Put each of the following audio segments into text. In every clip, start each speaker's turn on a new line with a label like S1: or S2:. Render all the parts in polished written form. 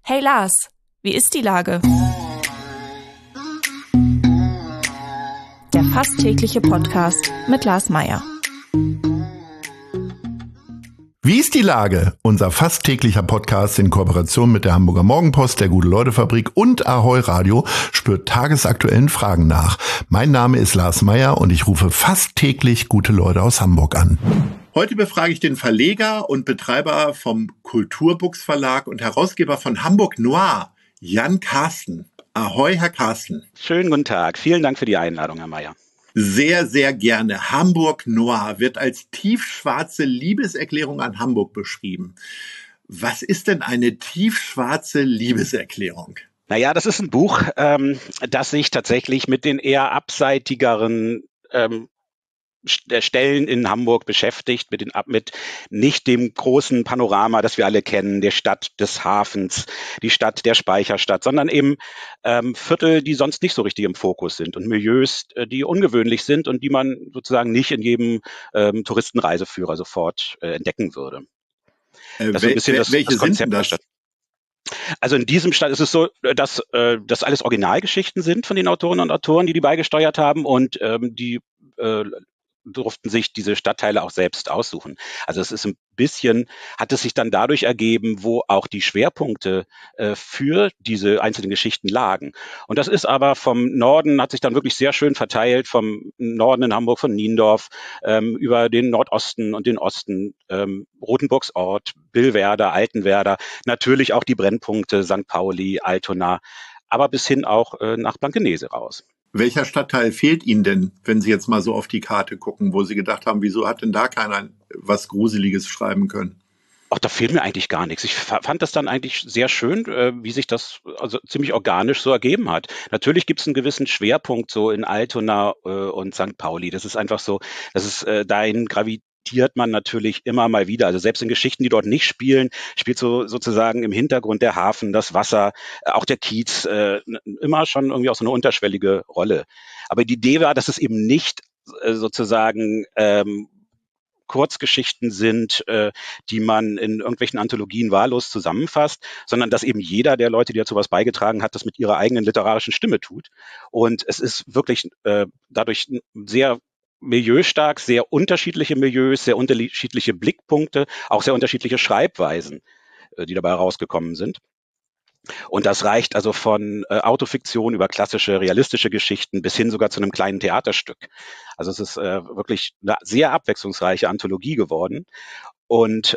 S1: Hey Lars, wie ist die Lage? Der fast tägliche Podcast mit Lars Meyer.
S2: Wie ist die Lage? Unser fast täglicher Podcast in Kooperation mit der Hamburger Morgenpost, der Gute-Leute-Fabrik und Ahoi Radio spürt tagesaktuellen Fragen nach. Mein Name ist Lars Meyer und ich rufe fast täglich gute Leute aus Hamburg an. Heute befrage ich den Verleger und Betreiber vom Kulturbooks Verlag und Herausgeber von Hamburg Noir, Jan Karsten. Ahoi, Herr Karsten.
S3: Schönen guten Tag. Vielen Dank für die Einladung, Herr Meyer.
S2: Sehr, sehr gerne. Hamburg Noir wird als tiefschwarze Liebeserklärung an Hamburg beschrieben. Was ist denn eine tiefschwarze Liebeserklärung?
S3: Naja, das ist ein Buch, das sich tatsächlich mit den eher abseitigeren Stellen in Hamburg beschäftigt, mit nicht dem großen Panorama, das wir alle kennen, der Stadt des Hafens, die Stadt der Speicherstadt, sondern eben Viertel, die sonst nicht so richtig im Fokus sind und Milieus, die ungewöhnlich sind und die man sozusagen nicht in jedem Touristenreiseführer sofort entdecken würde.
S2: Das ist ein bisschen das Konzept der Stadt.
S3: Also in diesem Stadt ist es so, dass das alles Originalgeschichten sind von den Autorinnen und Autoren, die beigesteuert haben und die durften sich diese Stadtteile auch selbst aussuchen. Also es ist ein bisschen, hat es sich dann dadurch ergeben, wo auch die Schwerpunkte für diese einzelnen Geschichten lagen. Und das ist aber vom Norden, hat sich dann wirklich sehr schön verteilt, vom Norden in Hamburg, von Niendorf, über den Nordosten und den Osten, Rothenburgsort, Billwerder, Altenwerder, natürlich auch die Brennpunkte St. Pauli, Altona, aber bis hin auch nach Blankenese raus.
S2: Welcher Stadtteil fehlt Ihnen denn, wenn Sie jetzt mal so auf die Karte gucken, wo Sie gedacht haben, wieso hat denn da keiner was Gruseliges schreiben können?
S3: Ach, da fehlt mir eigentlich gar nichts. Ich fand das dann eigentlich sehr schön, wie sich das also ziemlich organisch so ergeben hat. Natürlich gibt es einen gewissen Schwerpunkt so in Altona und St. Pauli. Das ist einfach so, dass es dahin gravitiert man natürlich immer mal wieder. Also selbst in Geschichten, die dort nicht spielen, spielt so sozusagen im Hintergrund der Hafen, das Wasser, auch der Kiez, immer schon irgendwie auch so eine unterschwellige Rolle. Aber die Idee war, dass es eben nicht sozusagen Kurzgeschichten sind, die man in irgendwelchen Anthologien wahllos zusammenfasst, sondern dass eben jeder der Leute, die dazu was beigetragen hat, das mit ihrer eigenen literarischen Stimme tut. Und es ist wirklich dadurch sehr milieustark, sehr unterschiedliche Milieus, sehr unterschiedliche Blickpunkte, auch sehr unterschiedliche Schreibweisen, die dabei rausgekommen sind. Und das reicht also von Autofiktion über klassische, realistische Geschichten bis hin sogar zu einem kleinen Theaterstück. Also es ist wirklich eine sehr abwechslungsreiche Anthologie geworden. Und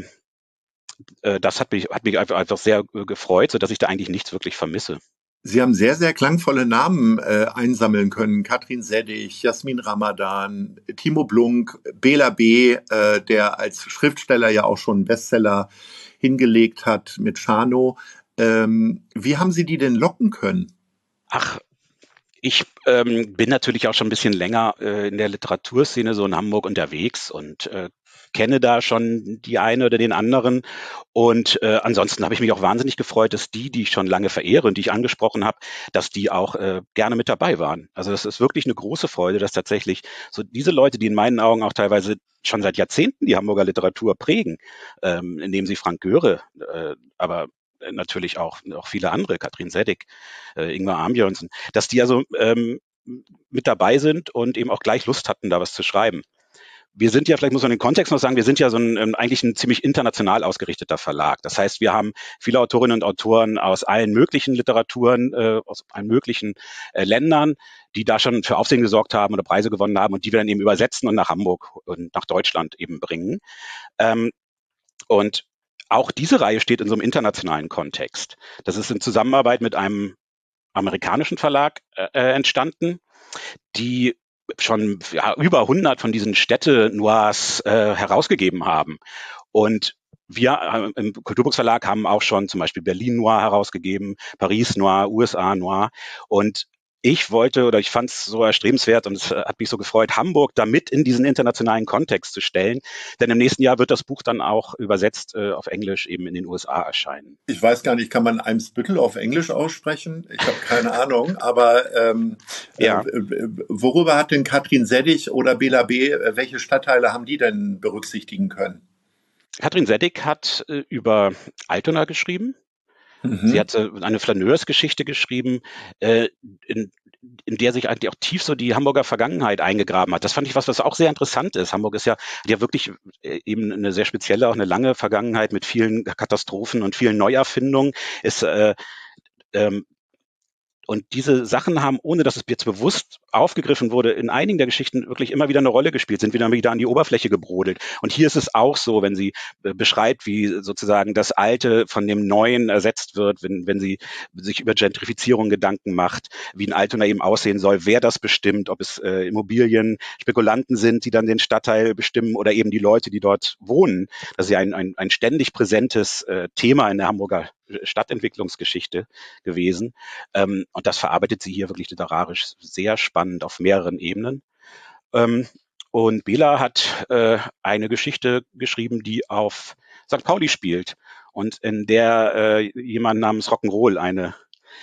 S3: das hat mich einfach sehr gefreut, sodass ich da eigentlich nichts wirklich vermisse.
S2: Sie haben sehr, sehr klangvolle Namen einsammeln können. Katrin Seddig, Jasmin Ramadan, Timo Blunk, Bela B., der als Schriftsteller ja auch schon einen Bestseller hingelegt hat mit Schano. Wie haben Sie die denn locken können?
S3: Ach, ich bin natürlich auch schon ein bisschen länger in der Literaturszene so in Hamburg unterwegs und kenne da schon die eine oder den anderen. Und ansonsten habe ich mich auch wahnsinnig gefreut, dass die ich schon lange verehre und die ich angesprochen habe, dass die auch gerne mit dabei waren. Also das ist wirklich eine große Freude, dass tatsächlich so diese Leute, die in meinen Augen auch teilweise schon seit Jahrzehnten die Hamburger Literatur prägen, indem sie Frank Göre, aber natürlich auch viele andere, Katrin Seddig, Ingmar Arnbjørnsen, dass die also mit dabei sind und eben auch gleich Lust hatten, da was zu schreiben. Wir sind ja, vielleicht muss man den Kontext noch sagen, wir sind ja so eigentlich ein ziemlich international ausgerichteter Verlag. Das heißt, wir haben viele Autorinnen und Autoren aus allen möglichen Literaturen, aus allen möglichen Ländern, die da schon für Aufsehen gesorgt haben oder Preise gewonnen haben und die wir dann eben übersetzen und nach Hamburg und nach Deutschland eben bringen. Und auch diese Reihe steht in so einem internationalen Kontext. Das ist in Zusammenarbeit mit einem amerikanischen Verlag entstanden, die schon über 100 von diesen Städte-Noirs herausgegeben haben. Und wir im Kulturbooks Verlag haben auch schon zum Beispiel Berlin Noir herausgegeben, Paris Noir, USA Noir. Und ich fand es so erstrebenswert und es hat mich so gefreut, Hamburg damit in diesen internationalen Kontext zu stellen. Denn im nächsten Jahr wird das Buch dann auch übersetzt auf Englisch eben in den USA erscheinen.
S2: Ich weiß gar nicht, kann man Eimsbüttel auf Englisch aussprechen? Ich habe keine Ahnung, aber
S3: ja.
S2: Worüber hat denn Katrin Seddig oder Bela B., welche Stadtteile haben die denn berücksichtigen können?
S3: Katrin Seddig hat über Altona geschrieben. Sie hat eine Flaneursgeschichte geschrieben, in der sich eigentlich auch tief so die Hamburger Vergangenheit eingegraben hat. Das fand ich was auch sehr interessant ist. Hamburg ist ja wirklich eben eine sehr spezielle, auch eine lange Vergangenheit mit vielen Katastrophen und vielen Neuerfindungen. Und diese Sachen haben, ohne dass es jetzt bewusst aufgegriffen wurde, in einigen der Geschichten wirklich immer wieder eine Rolle gespielt, sind wieder an die Oberfläche gebrodelt. Und hier ist es auch so, wenn sie beschreibt, wie sozusagen das Alte von dem Neuen ersetzt wird, wenn sie sich über Gentrifizierung Gedanken macht, wie ein Altona eben aussehen soll, wer das bestimmt, ob es Immobilienspekulanten sind, die dann den Stadtteil bestimmen oder eben die Leute, die dort wohnen. Das ist ja ein ständig präsentes Thema in der Hamburger Stadtentwicklungsgeschichte gewesen. Und das verarbeitet sie hier wirklich literarisch sehr spannend auf mehreren Ebenen. Und Bela hat eine Geschichte geschrieben, die auf St. Pauli spielt und in der jemand namens Rock'n'Roll eine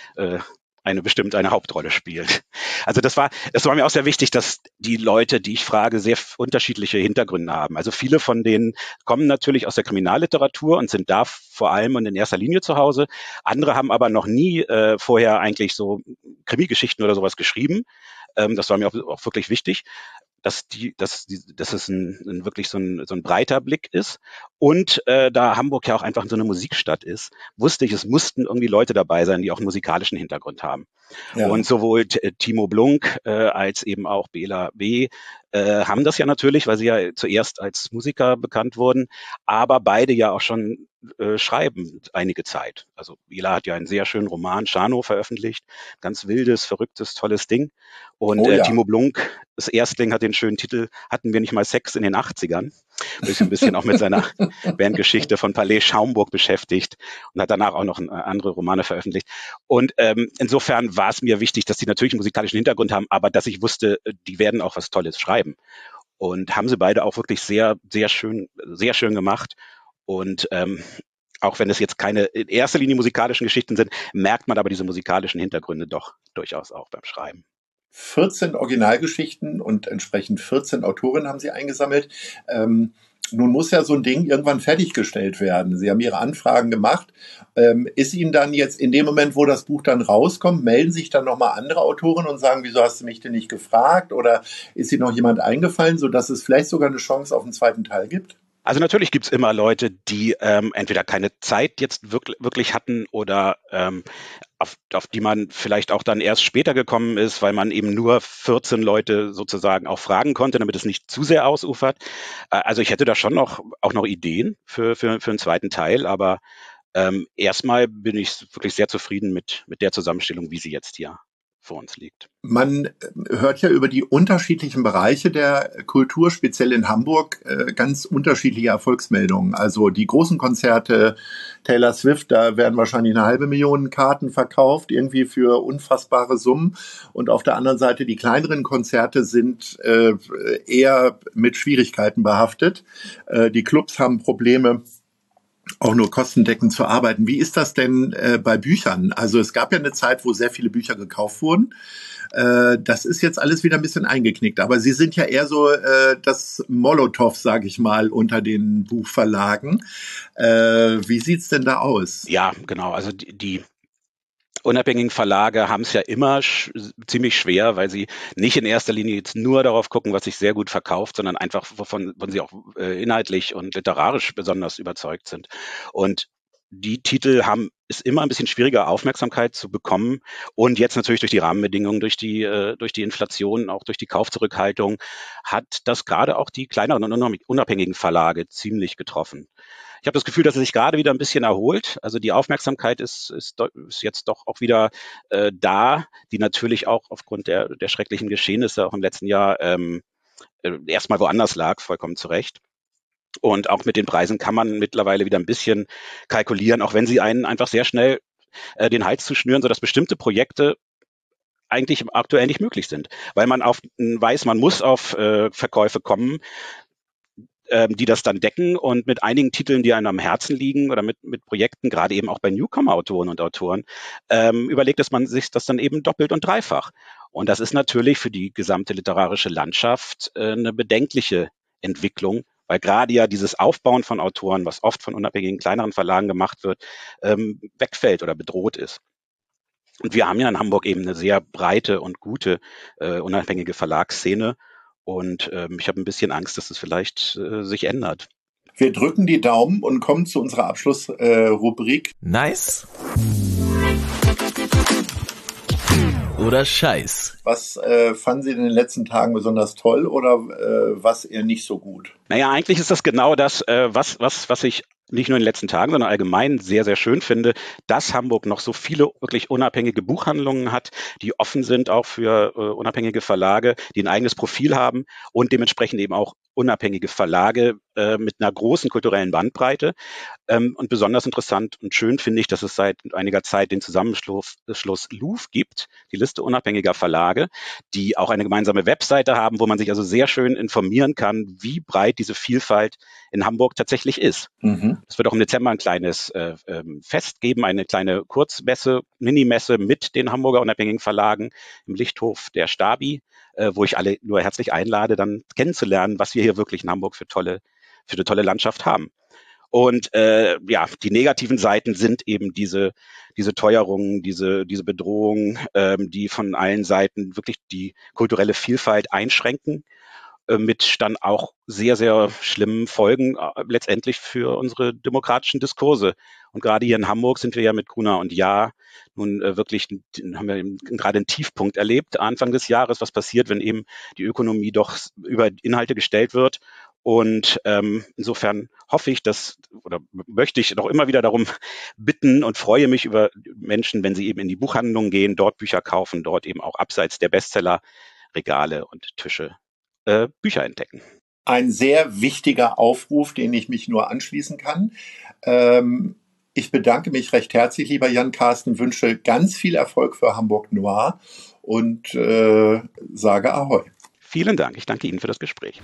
S3: Hauptrolle spielt. Also das war mir auch sehr wichtig, dass die Leute, die ich frage, sehr unterschiedliche Hintergründe haben. Also viele von denen kommen natürlich aus der Kriminalliteratur und sind da vor allem und in erster Linie zu Hause. Andere haben aber noch nie vorher eigentlich so Krimi-Geschichten oder sowas geschrieben. Das war mir auch wirklich wichtig, dass es wirklich so ein breiter Blick ist. Und da Hamburg ja auch einfach so eine Musikstadt ist, wusste ich, es mussten irgendwie Leute dabei sein, die auch einen musikalischen Hintergrund haben. Ja. Und sowohl Timo Blunk als eben auch Bela W. Haben das ja natürlich, weil sie ja zuerst als Musiker bekannt wurden, aber beide ja auch schon schreiben einige Zeit. Also Bela hat ja einen sehr schönen Roman, Schano, veröffentlicht. Ganz wildes, verrücktes, tolles Ding. Und Timo Blunk, das Erstling, hat den schönen Titel Hatten wir nicht mal Sex in den 80ern? Sich ein bisschen auch mit seiner Bandgeschichte von Palais Schaumburg beschäftigt und hat danach auch noch andere Romane veröffentlicht. Und insofern war es mir wichtig, dass die natürlich einen musikalischen Hintergrund haben, aber dass ich wusste, die werden auch was Tolles schreiben. Und haben sie beide auch wirklich sehr, sehr schön gemacht. Und auch wenn es jetzt keine in erster Linie musikalischen Geschichten sind, merkt man aber diese musikalischen Hintergründe doch durchaus auch beim Schreiben.
S2: 14 Originalgeschichten und entsprechend 14 Autorinnen haben Sie eingesammelt. Nun muss ja so ein Ding irgendwann fertiggestellt werden. Sie haben Ihre Anfragen gemacht. Ist Ihnen dann jetzt in dem Moment, wo das Buch dann rauskommt, melden sich dann nochmal andere Autoren und sagen, wieso hast du mich denn nicht gefragt? Oder ist Ihnen noch jemand eingefallen, sodass es vielleicht sogar eine Chance auf einen zweiten Teil gibt?
S3: Also natürlich gibt's immer Leute, die entweder keine Zeit jetzt wirklich hatten oder auf die man vielleicht auch dann erst später gekommen ist, weil man eben nur 14 Leute sozusagen auch fragen konnte, damit es nicht zu sehr ausufert. Also ich hätte da schon auch noch Ideen für einen zweiten Teil, aber erstmal bin ich wirklich sehr zufrieden mit der Zusammenstellung, wie sie jetzt hier vor uns liegt.
S2: Man hört ja über die unterschiedlichen Bereiche der Kultur, speziell in Hamburg, ganz unterschiedliche Erfolgsmeldungen. Also die großen Konzerte, Taylor Swift, da werden wahrscheinlich 500.000 Karten verkauft, irgendwie für unfassbare Summen. Und auf der anderen Seite die kleineren Konzerte sind eher mit Schwierigkeiten behaftet. Die Clubs haben Probleme, auch nur kostendeckend zu arbeiten. Wie ist das denn bei Büchern? Also es gab ja eine Zeit, wo sehr viele Bücher gekauft wurden. Das ist jetzt alles wieder ein bisschen eingeknickt. Aber Sie sind ja eher so das Molotow, sage ich mal, unter den Buchverlagen. Wie sieht's denn da aus?
S3: Ja, genau. Also die unabhängigen Verlage haben es ja immer ziemlich schwer, weil sie nicht in erster Linie jetzt nur darauf gucken, was sich sehr gut verkauft, sondern einfach, wovon sie auch inhaltlich und literarisch besonders überzeugt sind. Und die Titel ist immer ein bisschen schwieriger, Aufmerksamkeit zu bekommen. Und jetzt natürlich durch die Rahmenbedingungen, durch die Inflation, auch durch die Kaufzurückhaltung, hat das gerade auch die kleineren und unabhängigen Verlage ziemlich getroffen. Ich habe das Gefühl, dass es sich gerade wieder ein bisschen erholt. Also die Aufmerksamkeit ist jetzt doch auch wieder da, die natürlich auch aufgrund der schrecklichen Geschehnisse auch im letzten Jahr erstmal woanders lag, vollkommen zu Recht. Und auch mit den Preisen kann man mittlerweile wieder ein bisschen kalkulieren, auch wenn sie einen einfach sehr schnell den Hals zuschnüren, sodass bestimmte Projekte eigentlich aktuell nicht möglich sind, weil man weiß, man muss auf Verkäufe kommen, die das dann decken, und mit einigen Titeln, die einem am Herzen liegen oder mit Projekten, gerade eben auch bei Newcomer-Autoren und Autoren, überlegt es man sich das dann eben doppelt und dreifach. Und das ist natürlich für die gesamte literarische Landschaft eine bedenkliche Entwicklung, weil gerade ja dieses Aufbauen von Autoren, was oft von unabhängigen kleineren Verlagen gemacht wird, wegfällt oder bedroht ist. Und wir haben ja in Hamburg eben eine sehr breite und gute unabhängige Verlagsszene. Und ich habe ein bisschen Angst, dass es vielleicht sich ändert.
S2: Wir drücken die Daumen und kommen zu unserer Abschlussrubrik.
S4: Nice oder Scheiß?
S2: Was fanden Sie in den letzten Tagen besonders toll oder was eher nicht so gut?
S3: Naja, eigentlich ist das genau das, was ich nicht nur in den letzten Tagen, sondern allgemein sehr, sehr schön finde, dass Hamburg noch so viele wirklich unabhängige Buchhandlungen hat, die offen sind auch für unabhängige Verlage, die ein eigenes Profil haben und dementsprechend eben auch unabhängige Verlage mit einer großen kulturellen Bandbreite. Und besonders interessant und schön finde ich, dass es seit einiger Zeit den Zusammenschluss LUF gibt, die Liste unabhängiger Verlage, die auch eine gemeinsame Webseite haben, wo man sich also sehr schön informieren kann, wie breit diese Vielfalt in Hamburg tatsächlich ist. Mhm. Es wird auch im Dezember ein kleines Fest geben, eine kleine Kurzmesse, Minimesse mit den Hamburger unabhängigen Verlagen im Lichthof der Stabi, wo ich alle nur herzlich einlade, dann kennenzulernen, was wir hier wirklich in Hamburg für eine tolle Landschaft haben. Und die negativen Seiten sind eben diese Teuerungen, diese Bedrohungen, die von allen Seiten wirklich die kulturelle Vielfalt einschränken, mit dann auch sehr, sehr schlimmen Folgen letztendlich für unsere demokratischen Diskurse. Und gerade hier in Hamburg sind wir ja mit Gruner und Jahr nun wirklich, haben wir gerade einen Tiefpunkt erlebt Anfang des Jahres, was passiert, wenn eben die Ökonomie doch über Inhalte gestellt wird. Und insofern hoffe ich, möchte ich doch immer wieder darum bitten und freue mich über Menschen, wenn sie eben in die Buchhandlungen gehen, dort Bücher kaufen, dort eben auch abseits der Bestseller-Regale und Tische Bücher entdecken.
S2: Ein sehr wichtiger Aufruf, den ich mich nur anschließen kann. Ich bedanke mich recht herzlich, lieber Jan Carsten, wünsche ganz viel Erfolg für Hamburg Noir und sage Ahoi.
S3: Vielen Dank, ich danke Ihnen für das Gespräch.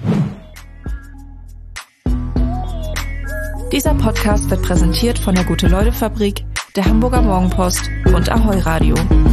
S1: Dieser Podcast wird präsentiert von der Gute-Leute-Fabrik, der Hamburger Morgenpost und Ahoi Radio.